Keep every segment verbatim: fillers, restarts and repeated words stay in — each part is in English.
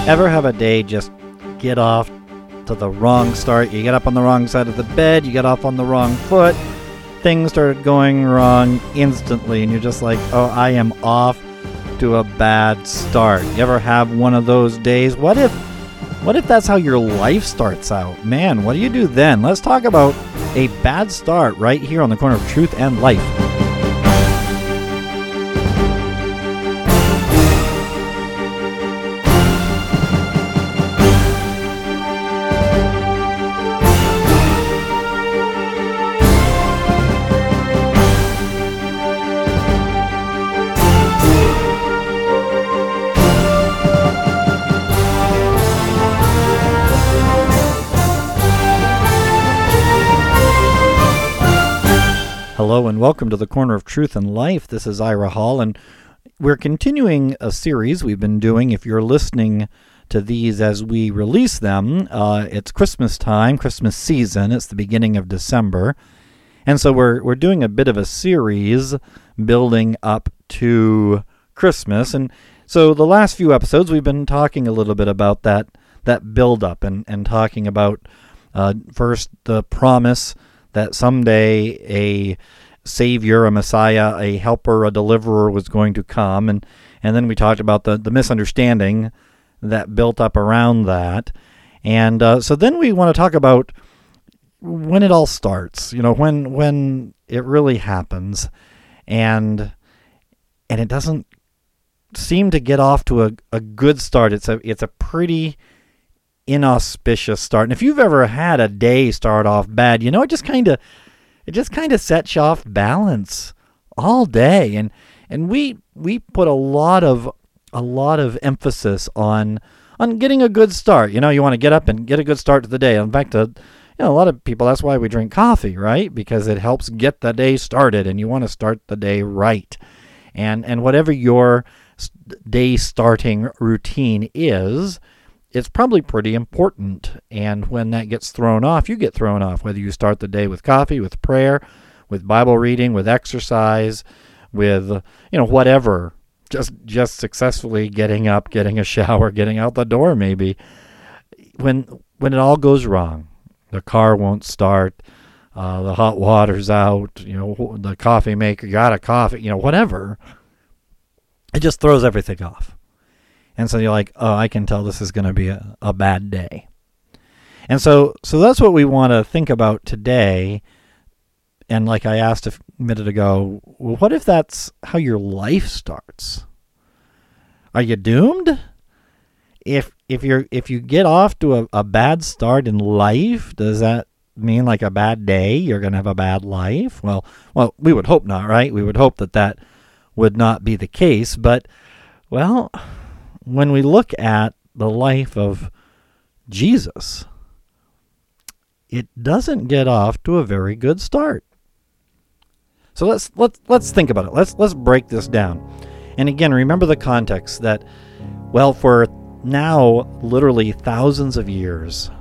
Ever have a day just get off to the wrong start? You get up on the wrong side of the bed, you get off on the wrong foot, things started going wrong instantly, and you're just like, oh, I am off to a bad start. You ever have one of those days? What if what if that's how your life starts out? Man, what do you do then? Let's talk about a bad start right here on the corner of Truth and Life. Hello and welcome to the Corner of Truth and Life. This is Ira Hall, and we're continuing a series we've been doing. If you're listening to these as we release them, uh, it's Christmas time, Christmas season. It's the beginning of December, and so we're we're doing a bit of a series building up to Christmas. And so the last few episodes we've been talking a little bit about that that build up and and talking about uh, first the promise that someday a Savior, a Messiah, a helper, a deliverer was going to come. And, and then we talked about the, the misunderstanding that built up around that. And uh, so then we want to talk about when it all starts, you know, when when it really happens. And and it doesn't seem to get off to a, a good start. It's a it's a pretty inauspicious start. And if you've ever had a day start off bad, you know, it just kind of it just kind of sets you off balance all day. And and we we put a lot of a lot of emphasis on on getting a good start. You know, you want to get up and get a good start to the day. In fact, uh, you know, a lot of people, that's why we drink coffee, right? Because it helps get the day started, and you want to start the day right. And and whatever your day starting routine is, it's probably pretty important. And when that gets thrown off, you get thrown off, whether you start the day with coffee, with prayer, with Bible reading, with exercise, with, you know, whatever, just just successfully getting up, getting a shower, getting out the door maybe. When when it all goes wrong, the car won't start, uh, the hot water's out, you know, the coffee maker got a coffee, you know, whatever, it just throws everything off. And so you're like, oh, I can tell this is going to be a, a bad day. And so so that's what we want to think about today. And like I asked a minute ago, well, what if that's how your life starts? Are you doomed? If if you're if you get off to a, a bad start in life, does that mean like a bad day? You're going to have a bad life? Well, well, we would hope not, right? We would hope that that would not be the case. But, well, when we look at the life of Jesus, it doesn't get off to a very good start. So let's let's let's think about it. Let's let's break this down. And again, remember the context that, well, for now literally thousands of years,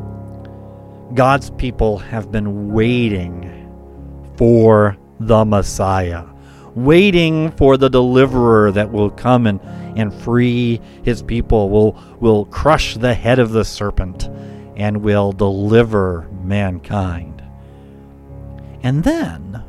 God's people have been waiting for the Messiah, waiting for the deliverer that will come and, and free his people, will will crush the head of the serpent, and will deliver mankind. And then,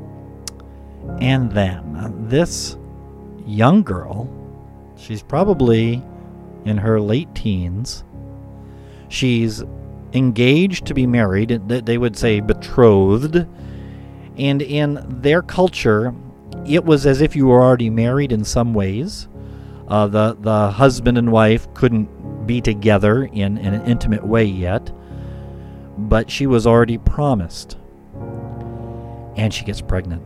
and then, this young girl, she's probably in her late teens, she's engaged to be married, they would say betrothed, and in their culture, it was as if you were already married in some ways. Uh, the, the husband and wife couldn't be together in, in an intimate way yet, but she was already promised. And she gets pregnant.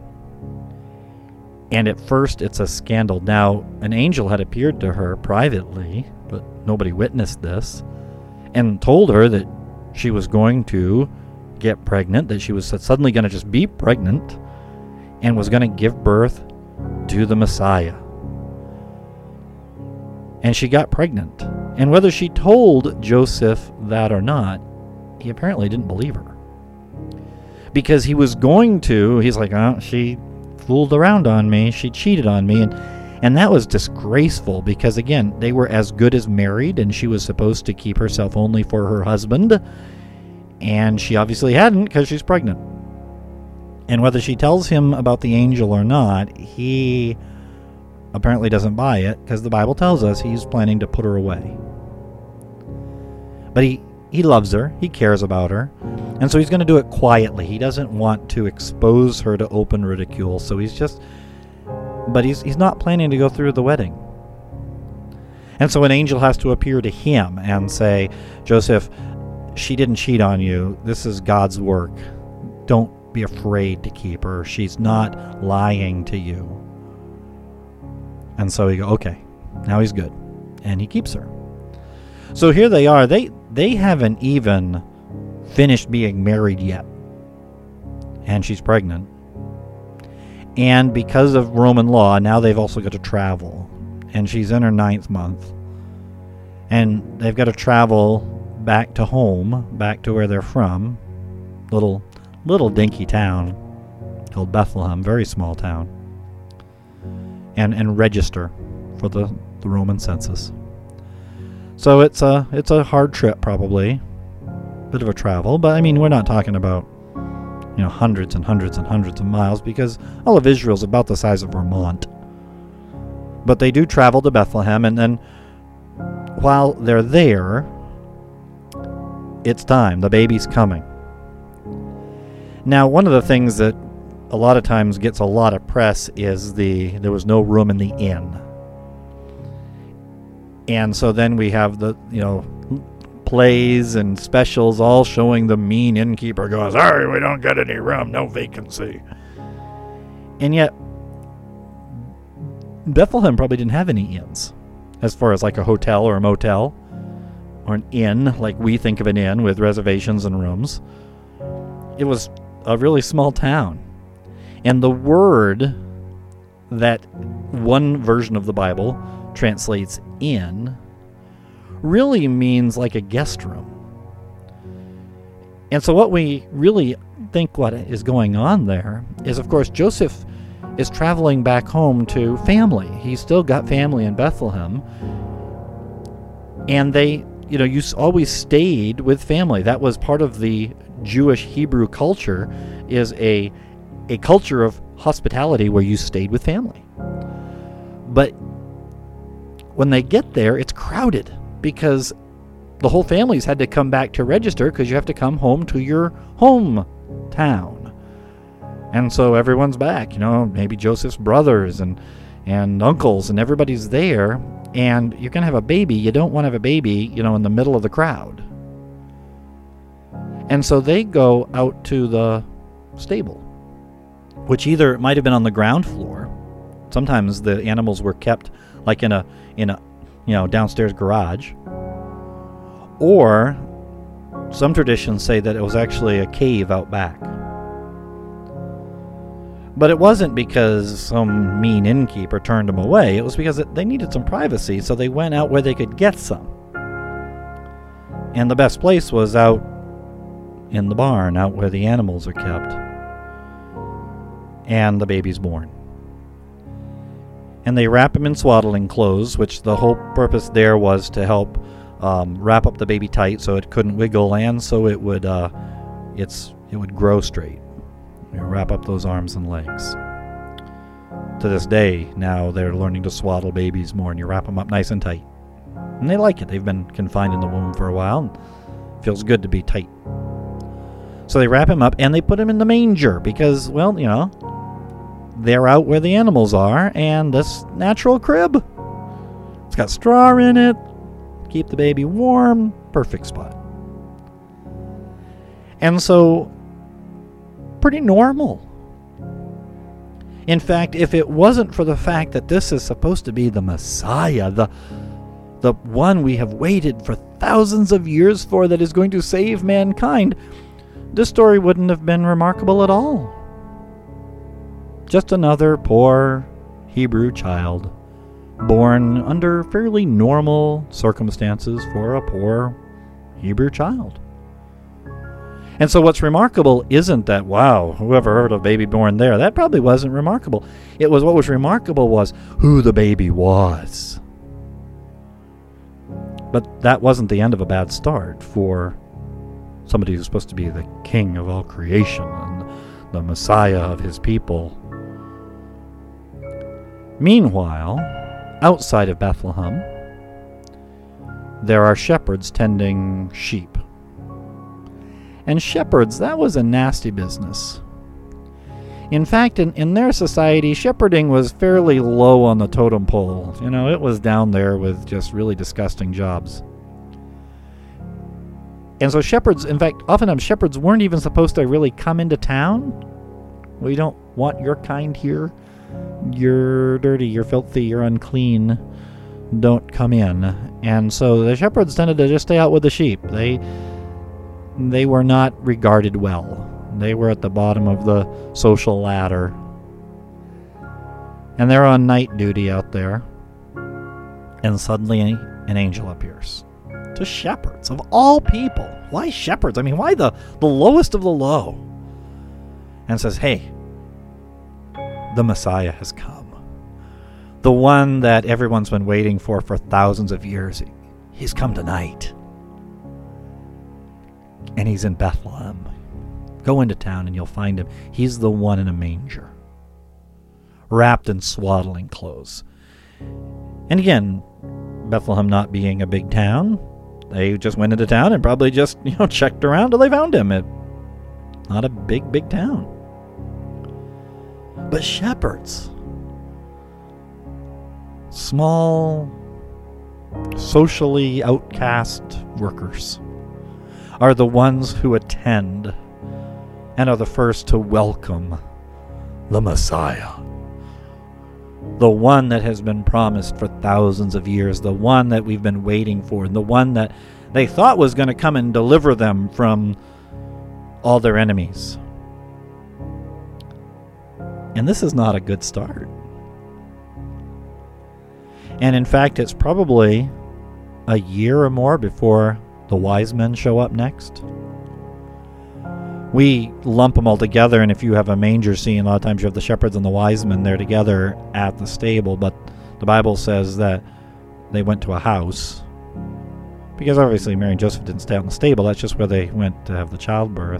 And at first it's a scandal. Now, an angel had appeared to her privately, but nobody witnessed this, and told her that she was going to get pregnant, that she was suddenly going to just be pregnant, and was going to give birth to the Messiah. And she got pregnant. And whether she told Joseph that or not, he apparently didn't believe her. Because he was going to, he's like, oh, she fooled around on me, she cheated on me, and And that was disgraceful because, again, they were as good as married, and she was supposed to keep herself only for her husband. And she obviously hadn't because she's pregnant. And whether she tells him about the angel or not, he apparently doesn't buy it because the Bible tells us he's planning to put her away. But he, he loves her. He cares about her. And so he's going to do it quietly. He doesn't want to expose her to open ridicule. So he's just... But he's he's not planning to go through the wedding. And so an angel has to appear to him and say, Joseph, she didn't cheat on you. This is God's work. Don't be afraid to keep her. She's not lying to you. And so he goes, okay, now he's good. And he keeps her. So here they are. They, they haven't even finished being married yet. And she's pregnant. And because of Roman law, now they've also got to travel. And she's in her ninth month. And they've got to travel back to home, back to where they're from. Little, little dinky town called Bethlehem, very small town. And and register for the, the Roman census. So it's a, it's a hard trip, probably. Bit of a travel, but I mean, we're not talking about, you know, hundreds and hundreds and hundreds of miles, because all of Israel's about the size of Vermont. But they do travel to Bethlehem, and then while they're there, it's time. The baby's coming. Now, one of the things that a lot of times gets a lot of press is the there was no room in the inn. And so then we have the, you know, plays and specials all showing the mean innkeeper goes, sorry, we don't get any room, no vacancy. And yet Bethlehem probably didn't have any inns, as far as like a hotel or a motel or an inn like we think of an inn with reservations and rooms. It was a really small town. And the word that one version of the Bible translates inn really means like a guest room. And so what we really think what is going on there is, of course, Joseph is traveling back home to family. He's still got family in Bethlehem. And they, you know, you always stayed with family. That was part of the Jewish Hebrew culture, is a a culture of hospitality where you stayed with family. But when they get there, it's crowded, because the whole family's had to come back to register, because you have to come home to your hometown. And so everyone's back, you know, maybe Joseph's brothers and, and uncles, and everybody's there, and you're going to have a baby. You don't want to have a baby, you know, in the middle of the crowd. And so they go out to the stable, which either might have been on the ground floor. Sometimes the animals were kept like in a, in a, you know, downstairs garage. Or some traditions say that it was actually a cave out back. But it wasn't because some mean innkeeper turned them away. It was because they needed some privacy, so they went out where they could get some. And the best place was out in the barn, out where the animals are kept. And the baby's born. And they wrap him in swaddling clothes, which the whole purpose there was to help um, wrap up the baby tight so it couldn't wiggle, and so it would uh, it's it would grow straight. You wrap up those arms and legs. To this day, now they're learning to swaddle babies more, and you wrap them up nice and tight. And they like it. They've been confined in the womb for a while, and it feels good to be tight. So they wrap him up, and they put him in the manger because, well, you know, they're out where the animals are, and this natural crib, it's got straw in it, keep the baby warm, perfect spot. And so, pretty normal. In fact, if it wasn't for the fact that this is supposed to be the Messiah, the the one we have waited for thousands of years for, that is going to save mankind, this story wouldn't have been remarkable at all. Just another poor Hebrew child, born under fairly normal circumstances for a poor Hebrew child. And so what's remarkable isn't that, wow, whoever heard of a baby born there? That probably wasn't remarkable. It was what was remarkable was who the baby was. But that wasn't the end of a bad start for somebody who's supposed to be the king of all creation and the Messiah of his people. Meanwhile, outside of Bethlehem, there are shepherds tending sheep. And shepherds, that was a nasty business. In fact, in, in their society, shepherding was fairly low on the totem pole. You know, it was down there with just really disgusting jobs. And so shepherds, in fact, oftentimes shepherds weren't even supposed to really come into town. We don't want your kind here. You're dirty, you're filthy, you're unclean. Don't come in. And so the shepherds tended to just stay out with the sheep. They they were not regarded well. They were at the bottom of the social ladder. And they're on night duty out there. And suddenly an angel appears. To shepherds, of all people. Why shepherds? I mean, why the, the lowest of the low? And says, hey, the Messiah has come. The one that everyone's been waiting for for thousands of years. He's come tonight. And he's in Bethlehem. Go into town and you'll find him. He's the one in a manger, wrapped in swaddling clothes. And again, Bethlehem not being a big town, they just went into town and probably just, you know, checked around till they found him. It, not a big, big town. But shepherds, small, socially outcast workers, are the ones who attend and are the first to welcome the Messiah. The one that has been promised for thousands of years, the one that we've been waiting for, and the one that they thought was going to come and deliver them from all their enemies. And this is not a good start. And in fact, it's probably a year or more before the wise men show up next. We lump them all together, and if you have a manger scene, a lot of times you have the shepherds and the wise men there together at the stable, but the Bible says that they went to a house, because obviously Mary and Joseph didn't stay out in the stable. That's just where they went to have the childbirth.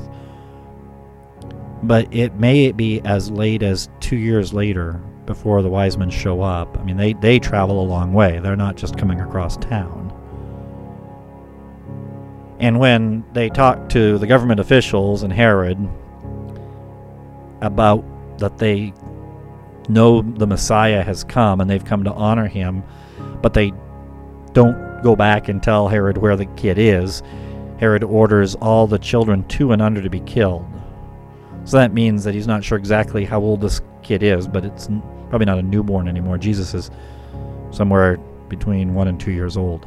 But it may be as late as two years later before the wise men show up. I mean, they, they travel a long way. They're not just coming across town. And when they talk to the government officials and Herod about that they know the Messiah has come and they've come to honor him, but they don't go back and tell Herod where the kid is, Herod orders all the children two and under to be killed. So that means that he's not sure exactly how old this kid is, but it's probably not a newborn anymore. Jesus is somewhere between one and two years old.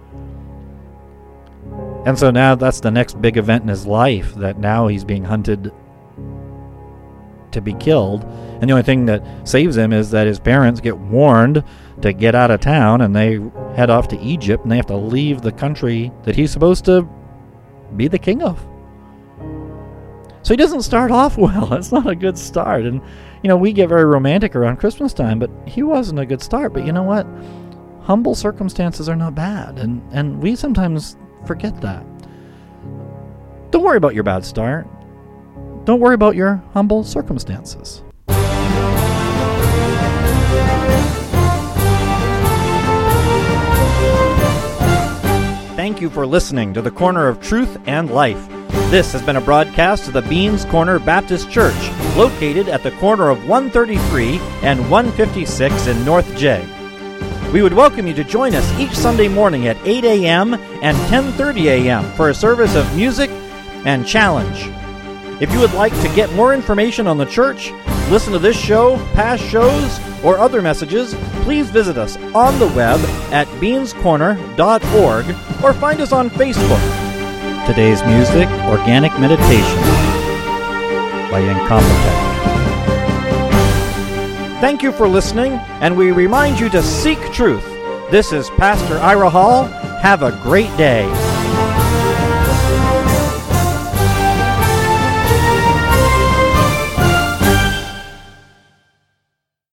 And so now that's the next big event in his life, that now he's being hunted to be killed. And the only thing that saves him is that his parents get warned to get out of town, and they head off to Egypt, and they have to leave the country that he's supposed to be the king of. So he doesn't start off well. That's not a good start. And, you know, we get very romantic around Christmas time, but he wasn't a good start. But you know what? Humble circumstances are not bad, and, and we sometimes forget that. Don't worry about your bad start. Don't worry about your humble circumstances. Thank you for listening to the Corner of Truth and Life. This has been a broadcast of the Beans Corner Baptist Church, located at the corner of one thirty-three and one fifty-six in North J. We would welcome you to join us each Sunday morning at eight a.m. and ten thirty a.m. for a service of music and challenge. If you would like to get more information on the church, listen to this show, past shows, or other messages, please visit us on the web at beans corner dot org or find us on Facebook. Today's music, Organic Meditation by Incompetech. Thank you for listening, and we remind you to seek truth. This is Pastor Ira Hall. Have a great day.